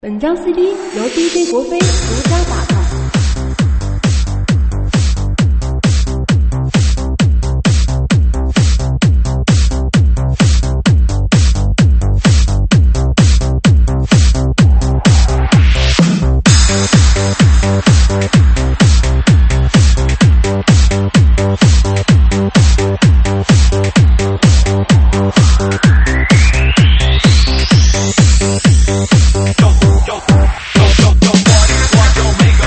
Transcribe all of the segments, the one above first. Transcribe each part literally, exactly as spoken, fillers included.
本张 C D 由 D J 国飞独家打造。 Yo, yo, yo, yo, yo, party squad, yo, make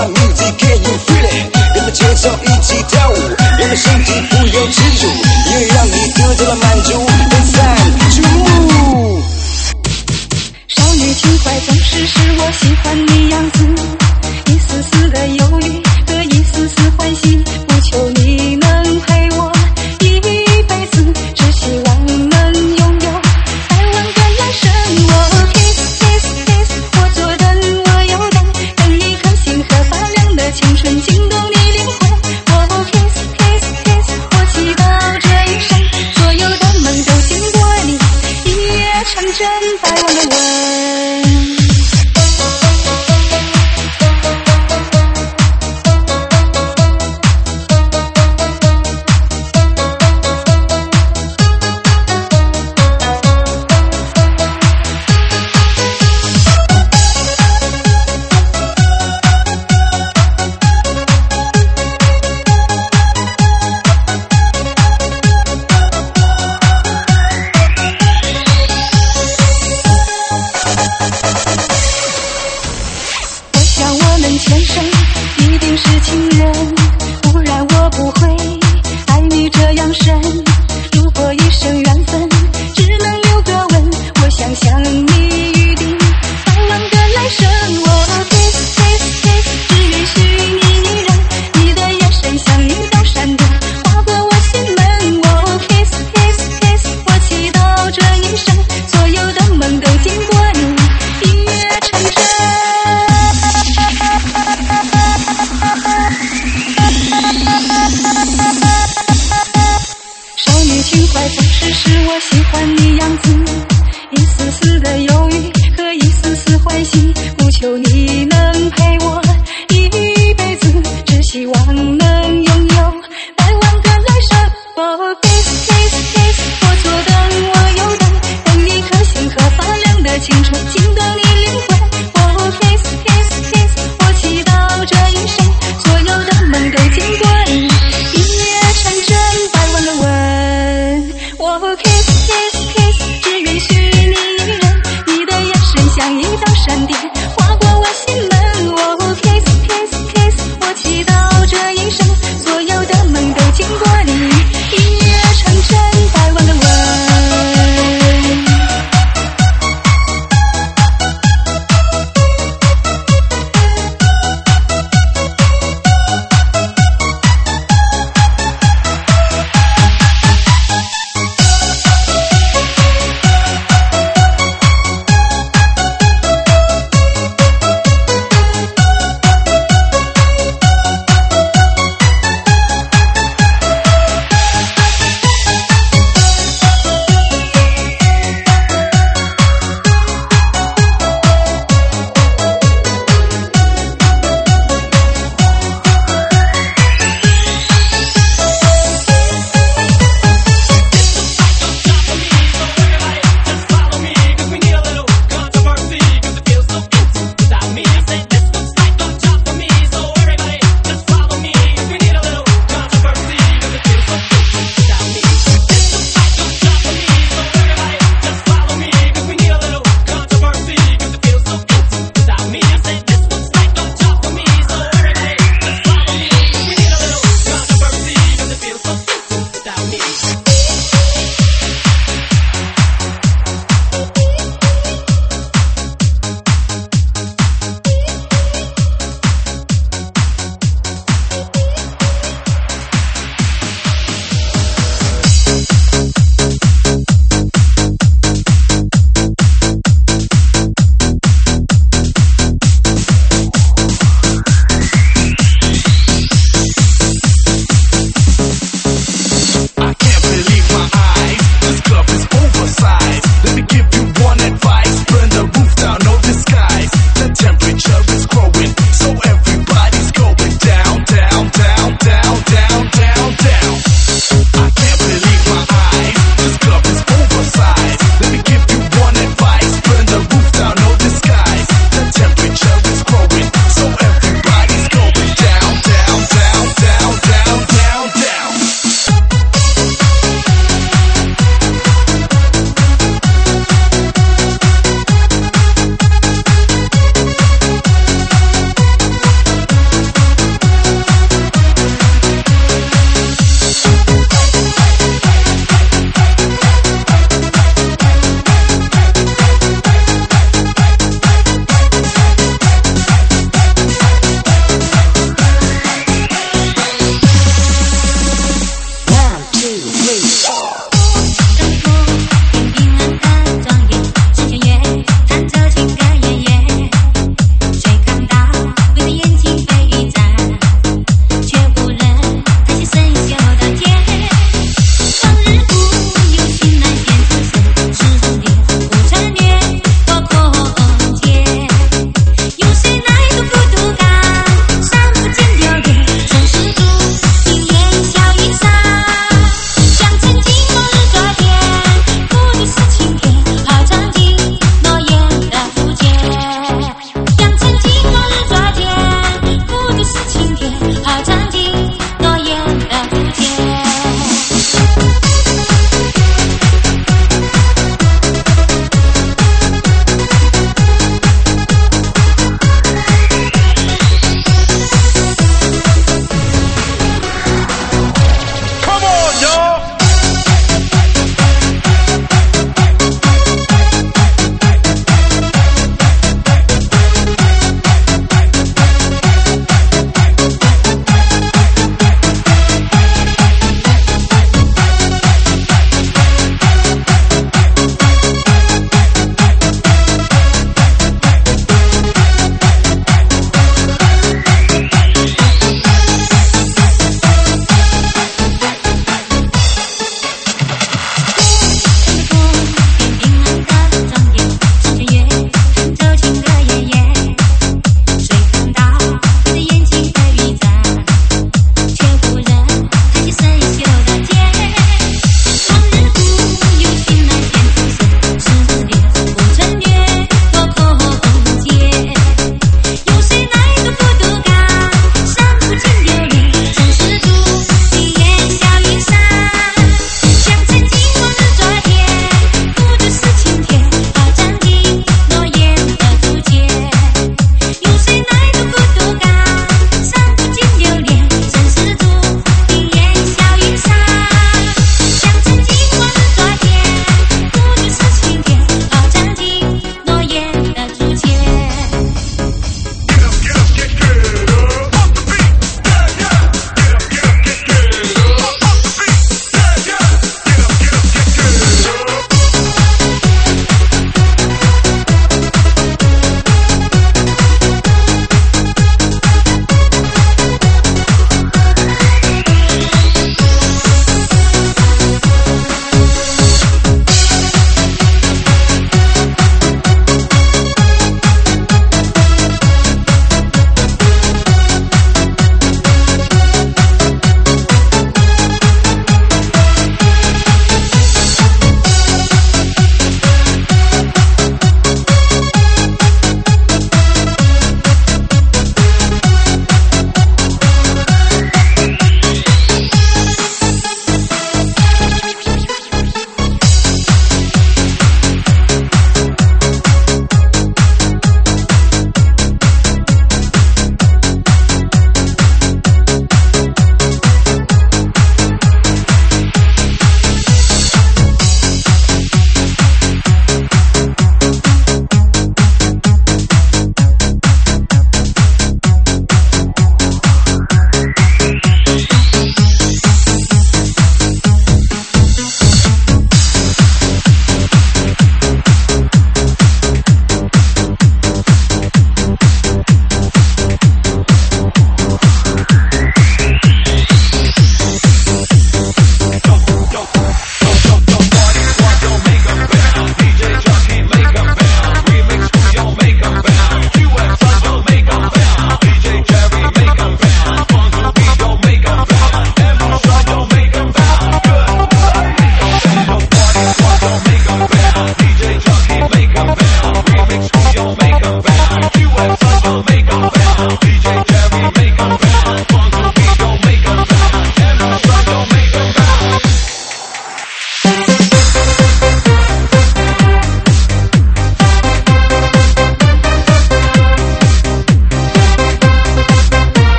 my music, can you feel it？ 跟着节奏一起跳舞，让你身体不由自主，音乐让你得到了满足。It's time to move。 少女情怀总是使我喜欢你样子，一丝丝的忧郁和一丝丝欢喜，不求你能陪我一辈子，只希望能拥有百万个来生。我 kiss kiss kiss， 我左等我右等，等一颗星河发亮的青春惊动你灵魂。我 kiss kiss kiss， 我祈祷这一生所有的梦都经过你，一夜成真，百万个吻。前生一定是情人，不然我不会爱你这样深。如果一生缘分只能留个吻，我想想你预定百万个来生。我 kiss kiss kiss， 只允许你一人，你的眼神像一道闪电划过我心门。我 kiss kiss kiss， 我祈祷这一生所有的梦都经过你，一夜成真。少女情怀总是使我喜欢你样子，一丝丝的忧郁和一丝丝欢喜，不求你能陪我一辈子，只希望能拥有百万个来生。我 kiss kiss kiss， 我左等我右等，等一颗星河发亮的青春惊动你灵魂。我 kiss kiss kiss， 我祈祷这一生所有的梦都经过你，一夜成真，百万个吻。我 kiss kiss kiss， 只允许你一人，你的眼神像一道闪电划过我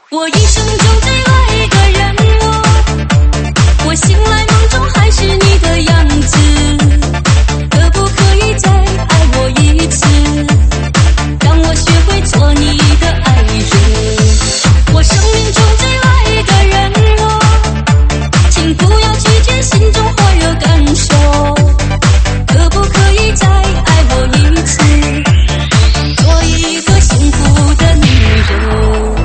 我一生中最爱的人哦，我醒来梦中还是你的样子，可不可以再爱我一次，让我学会做你的爱人。我生命中最爱的人哦，请不要拒绝心中火热感受，可不可以再爱我一次，做一个幸福的女人。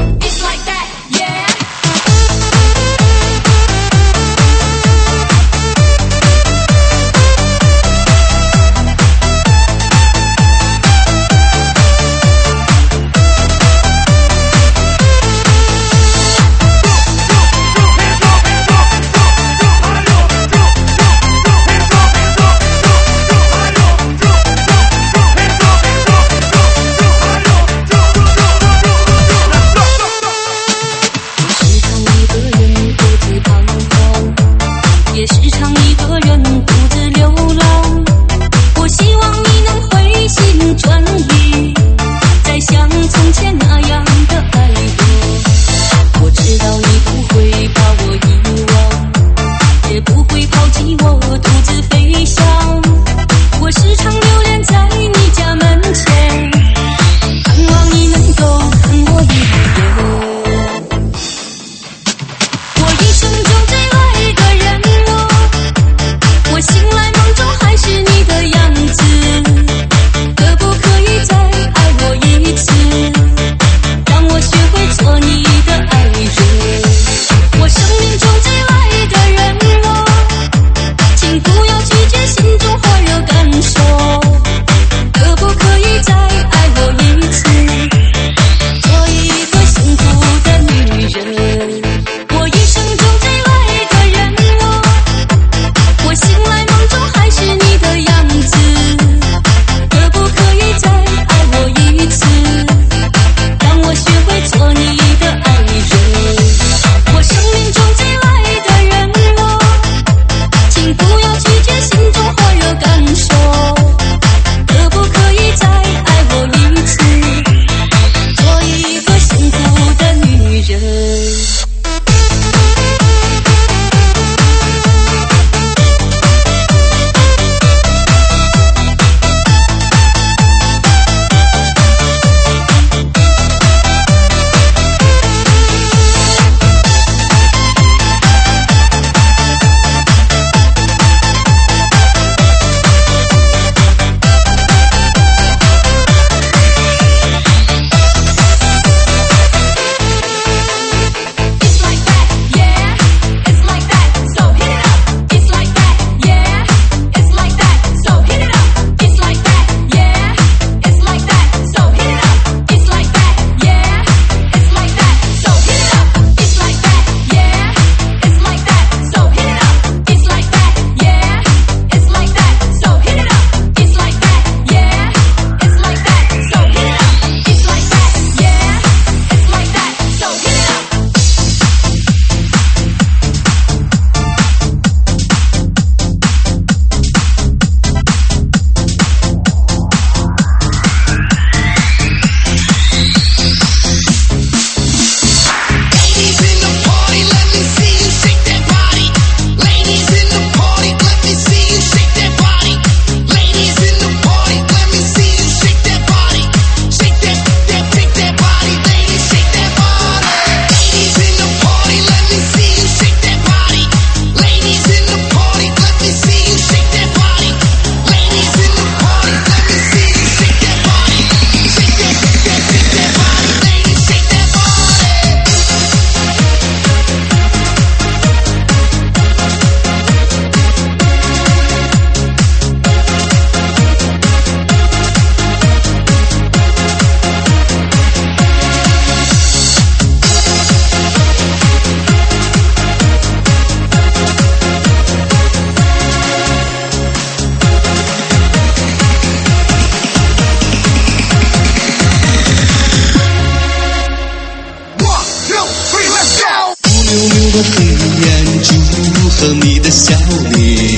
和你的笑脸，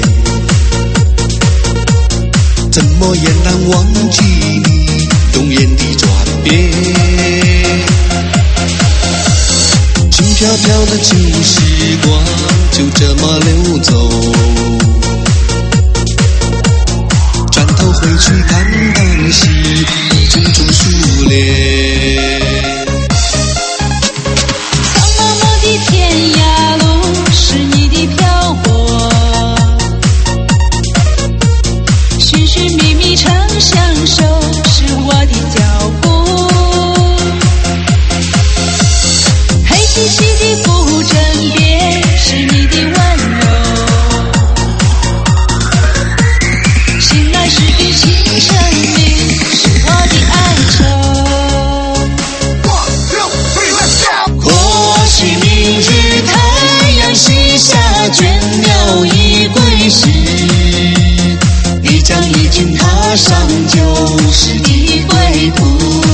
怎么也难忘记你容颜的转变。 飘飘的旧时光就这么流走，转头回去看当时种种数列。 苍茫茫的天涯路是你的漂泊，寻寻觅觅长相守是我的脚步，黑漆漆的不争辩是你的温柔，醒来时的新生命是我的哀愁。 或许明日太阳西下，倦鸟已归时，你将已经踏上旧时的归途。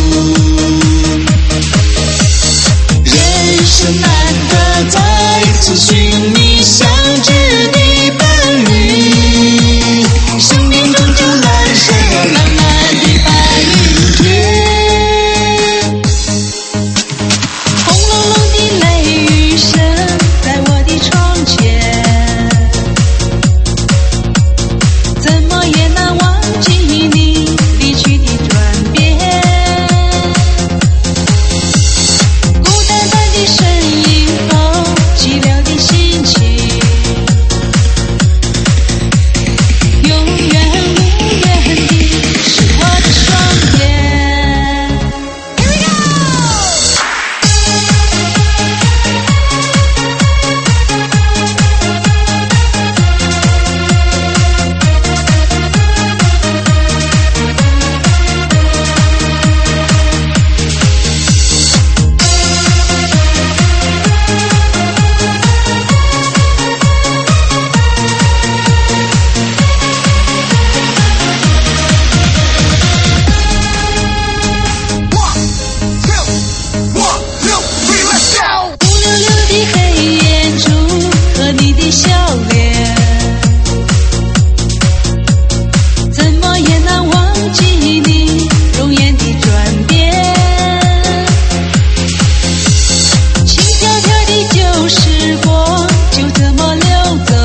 人生难得再次寻觅相知的伴侣，生命中就蓝色浪漫的白云天。 轰隆隆的雷雨声在我的窗前，怎么也难忘记你离去的转变。孤单单的身影后，寂寥的心情，永远无缘的是我的双眼。Here we go！乌溜溜的黑眼珠和你的笑脸，怎么也难忘记你容颜的转变。轻飘飘的旧时光就这么流走，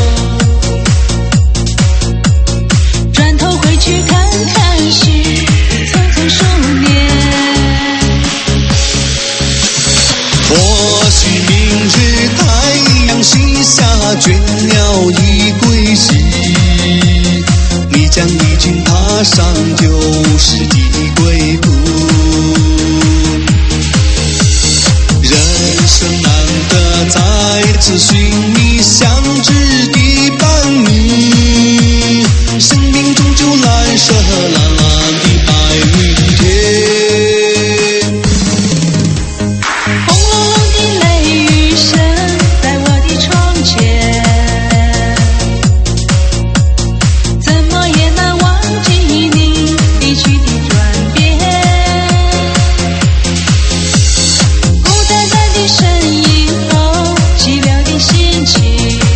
转头回去看看时匆匆数年。 或许明日太阳西下，倦鸟已归时，你将已经踏上旧时的归途。人生难得再次寻觅相知的伴侣，生命中就蓝色蓝蓝的白云天。 轰隆隆的雷雨声在我的窗前，怎么也难忘记你离去的转变。孤单单的身影后，寂寥的心情，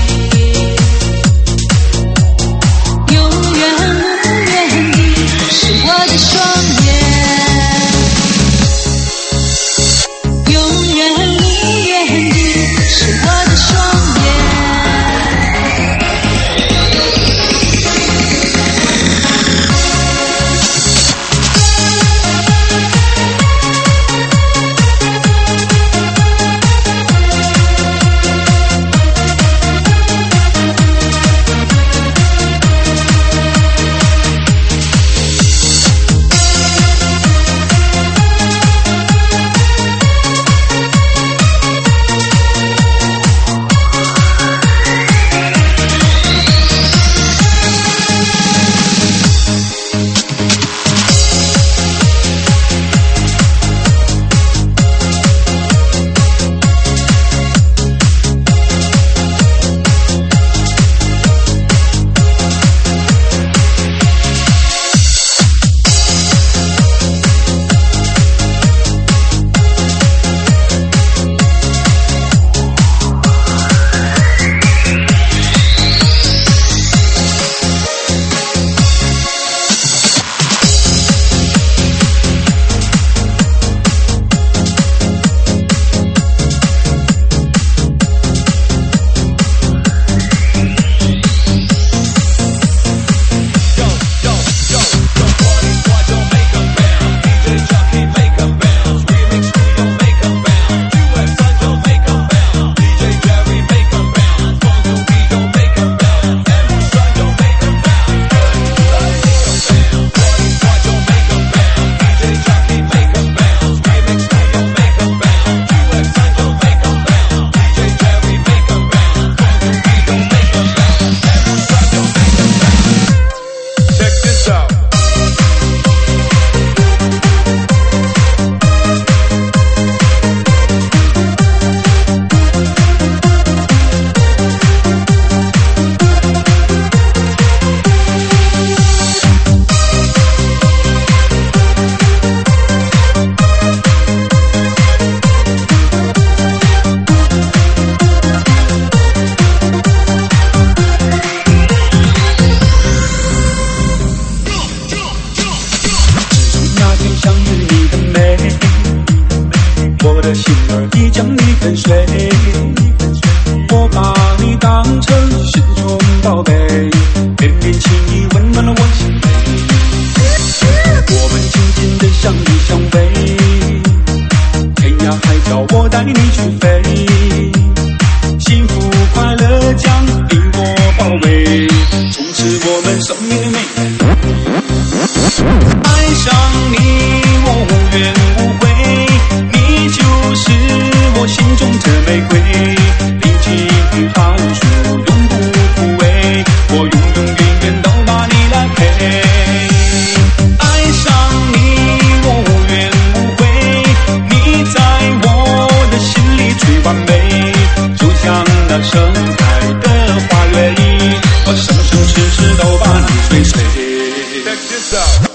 我的心儿已将你跟随，我把你当成心中宝贝，点点情意温暖了我心扉。我们紧紧地相依相偎，天涯海角我带你去飞，幸福快乐将你我包围，从此我们生命的美。爱上你我无怨无悔，你就是我心中的玫瑰，历经寒暑永不枯萎，我永永远远都把你来陪。爱上你我无怨无悔，你在我的心里最完美，就像那盛开的花蕊，我生生世世都把你追随。Check this out.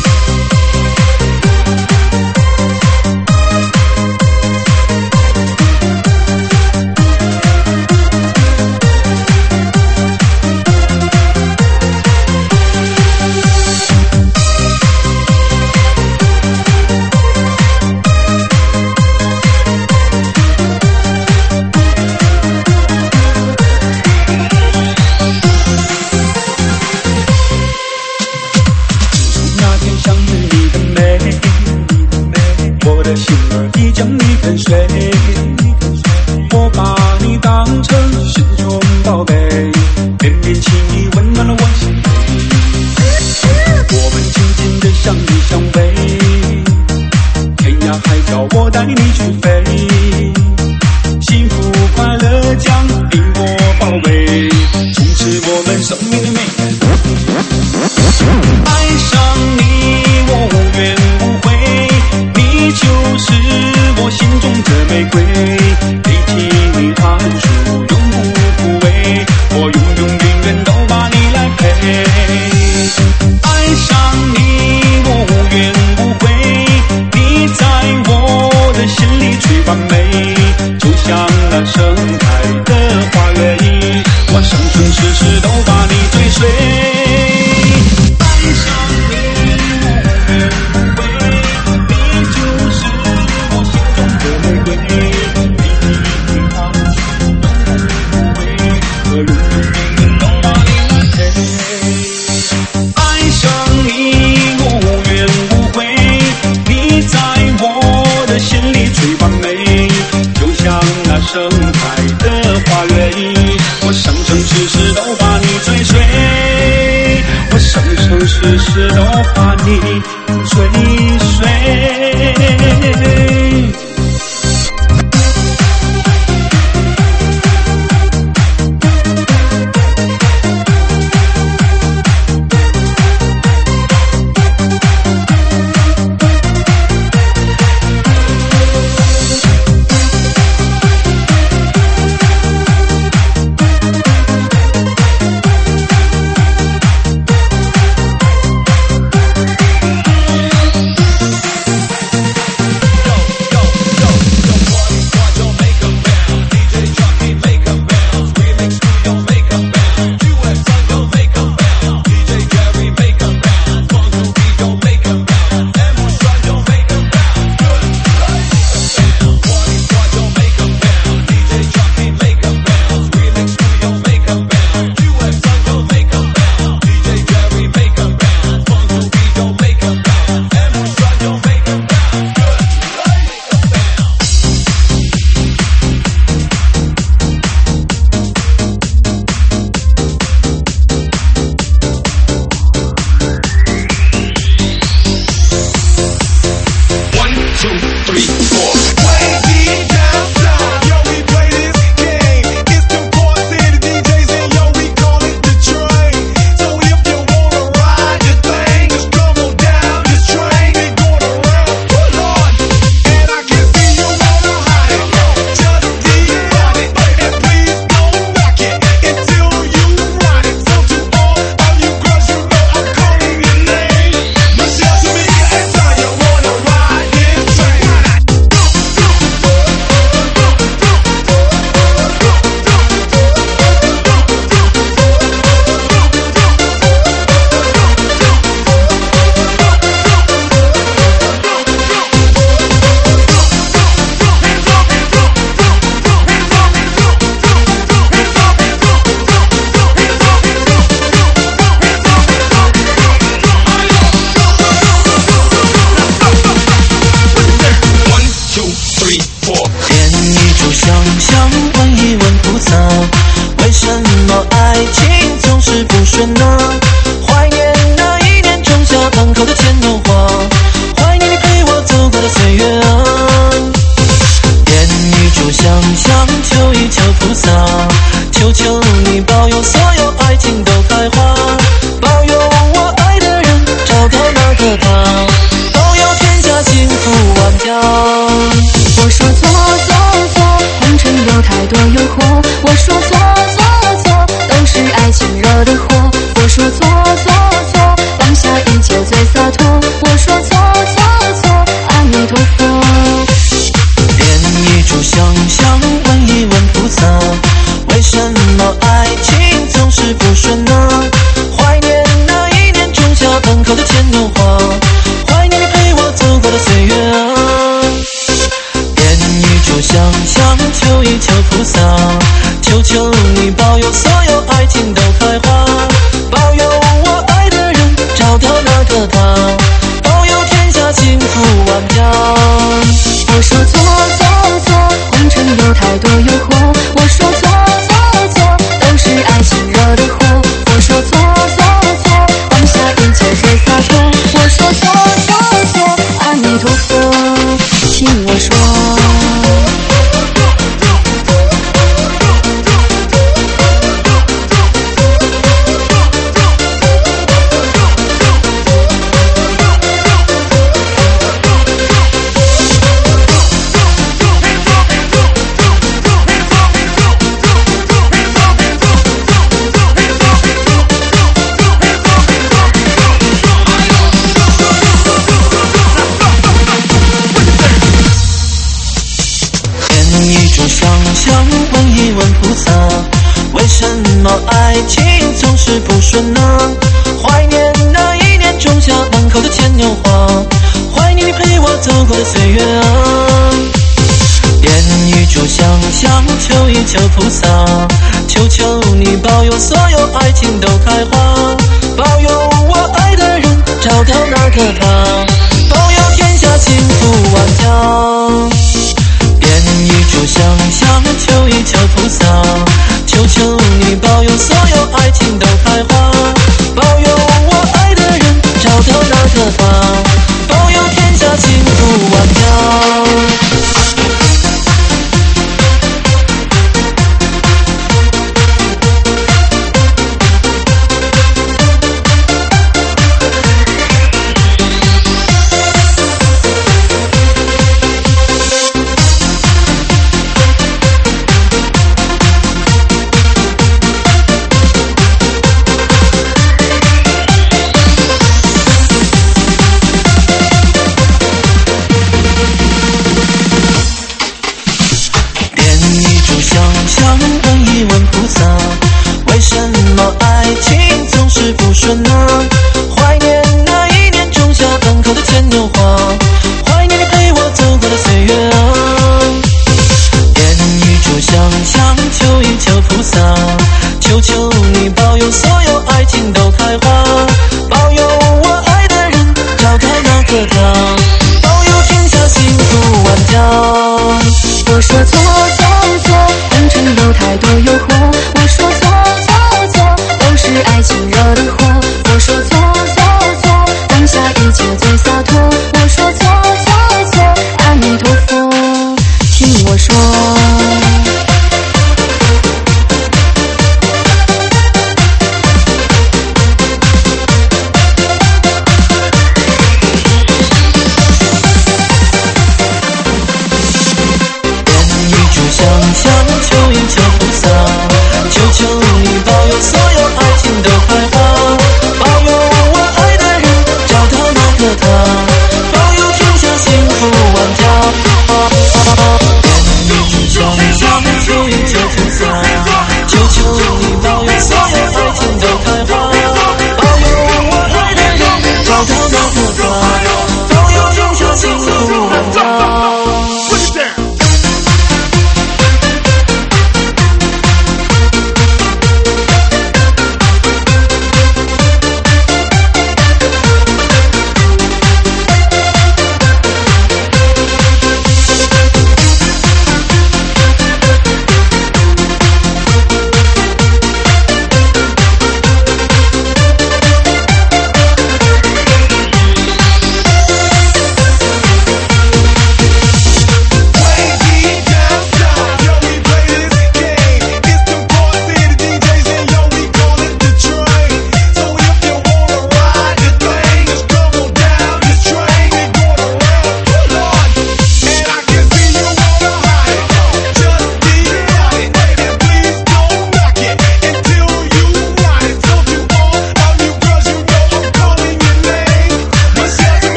我的心儿已将你跟随，我把你当成心中宝贝，点点情意温暖了我心扉。我们紧紧地相依相偎，天涯海角我带你去飞，幸福快乐将你我包围，从此我们生命的美。爱上你我无怨无悔，你就是我心中的玫瑰，历经寒暑永不枯萎，我永永远远都把你来陪。爱上你我无怨无悔，你在我的心里最完美，就像那盛开的花 three, four。 点一炷香香，问一问菩萨，为什么爱情总是不顺呢？怀念那一年种下门口的牵牛花，怀念你陪我走过的岁月啊。点一炷香香，求一求菩萨，求求你保佑所有爱情都开花，保佑我爱的人找到那个他，保佑天下幸福万家。 我说错错错，红尘有太多诱惑。我说错错错，都是爱情惹的祸。我说错错错，放下一切最洒脱。我说错错错，阿弥陀佛。 点一炷香香，问一问菩萨，为什么爱情总是不顺呢？怀念那一年种下门口的牵牛花，怀念你陪我走过的岁月啊。点一炷香香，求一求菩萨，求求你保佑所有爱情都开花，保佑我爱的人找到那个他，保佑天下幸福万家。 我说错错错，红尘有太多诱惑。我说错错错，都是爱情惹的祸。我说错错错，放下一切最洒脱。我说错错错，阿弥陀佛，听我说。 问一问菩萨，为什么爱情总是不顺呢？怀念那一年种下门口的牵牛花，怀念你陪我走过的岁月啊。点一炷香香，求一求菩萨，求求你保佑所有爱情都开花，保佑我爱的人找到那个他，保佑天下幸福万家。点一炷香香，求一求菩萨，求求你保佑所有爱情都开花，保佑我爱的人找到那个他，保佑天下幸福万家。问一问菩萨，为什么爱情总是不顺呢？怀念那一年种下门口的牵牛花，怀念你陪我走过的岁月啊。点一炷香香，求一求菩萨，求求你保佑所有爱情都开花，保佑我爱的人找到那个他，保佑天下幸福万家。 我说错错错，红尘有太多诱惑。我说错错错，都是爱情惹的祸。我说错错错，放下一切最洒脱。我说错错错，阿弥陀佛，听我说。 求一求菩萨，求求你保佑所有爱情都开花，保佑我爱的人找到那个他，保佑天下幸福万家。点一炷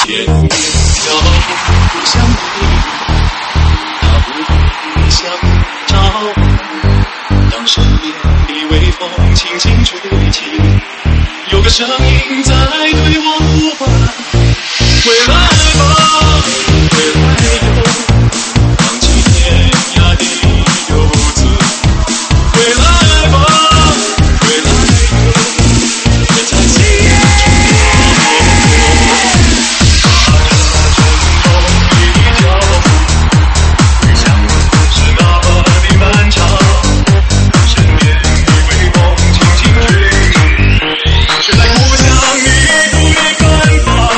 天要互相陪，那不相照。当身边的微风轻轻吹起，有个声音在对我呼唤，回来吧，回来哟，放弃天涯的游子，回来吧，回来哟，别再心却在故乡迷途的远方。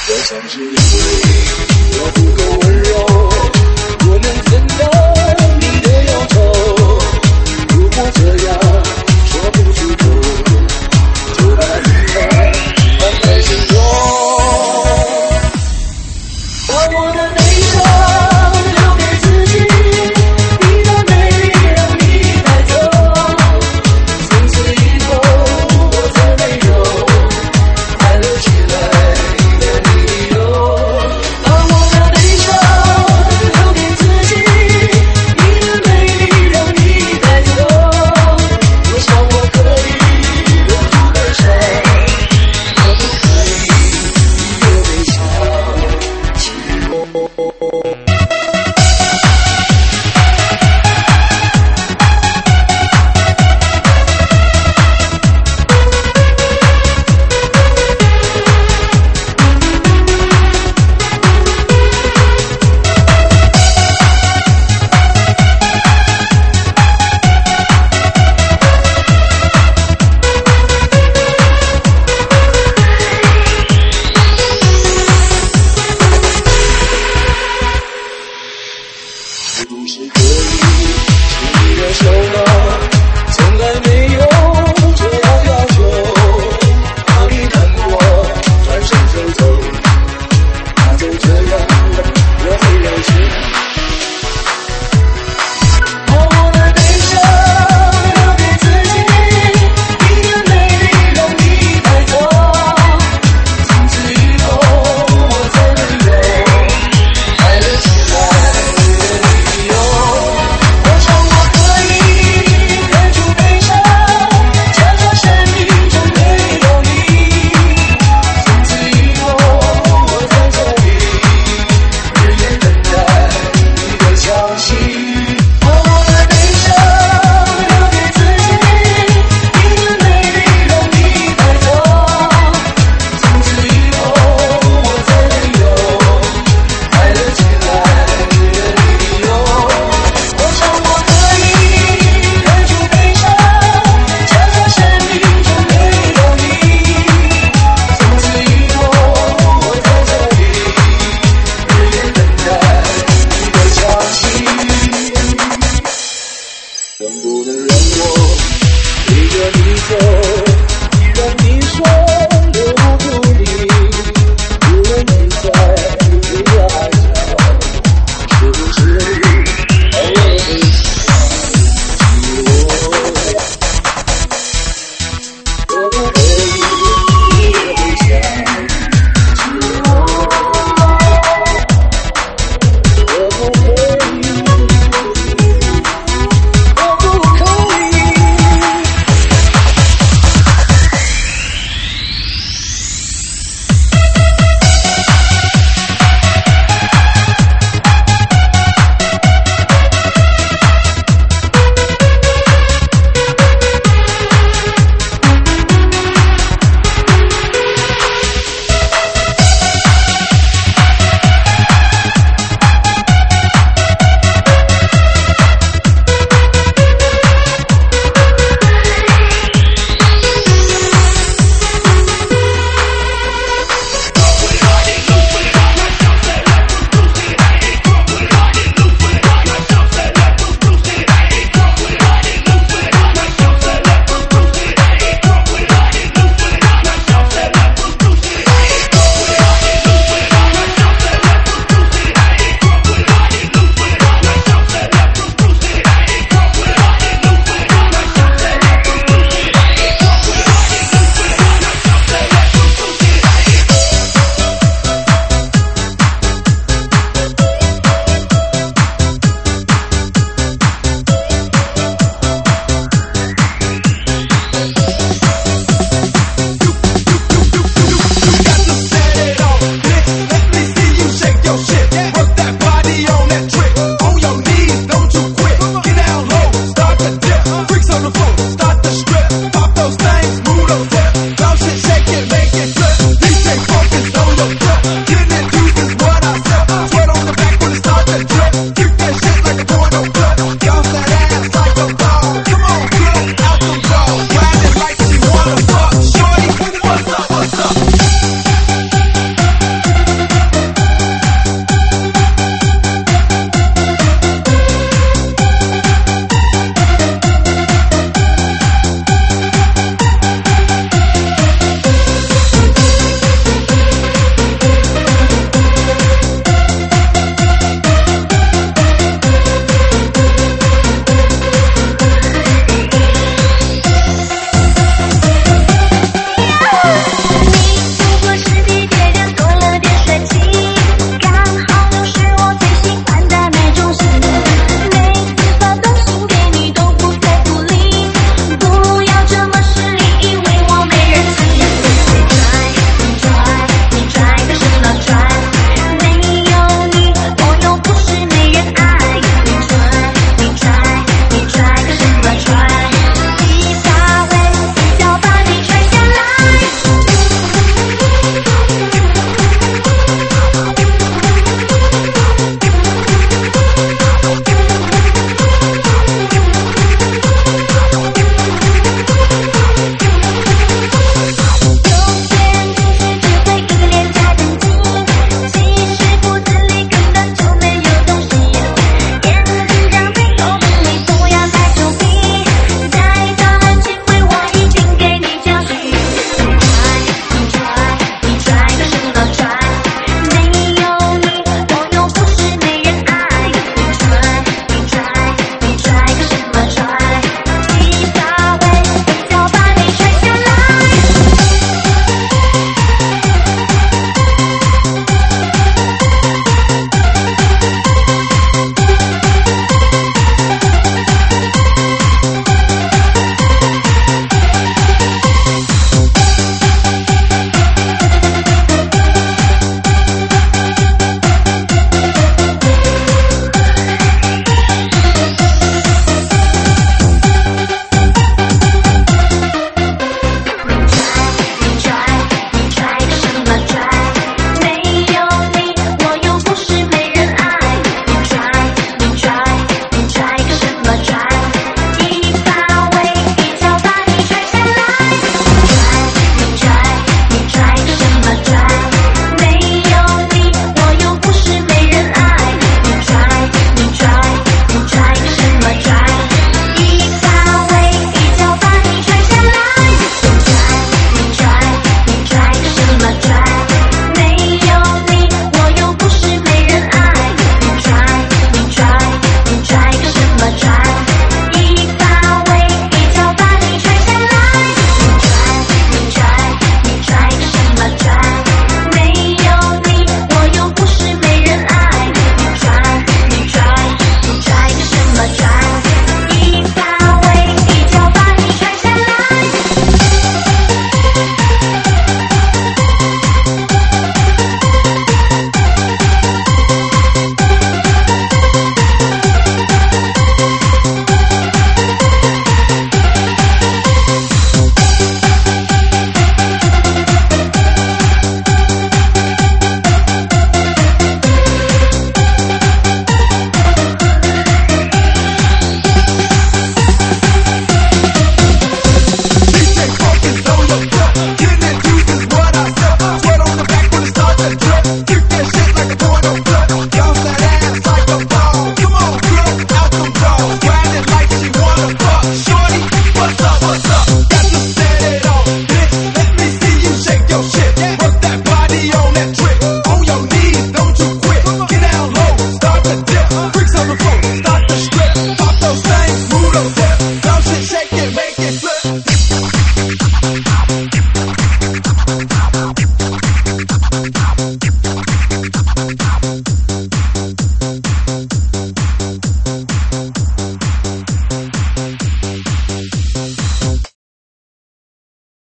我想是因为我不够温柔，我能分担你的忧愁。如果这样。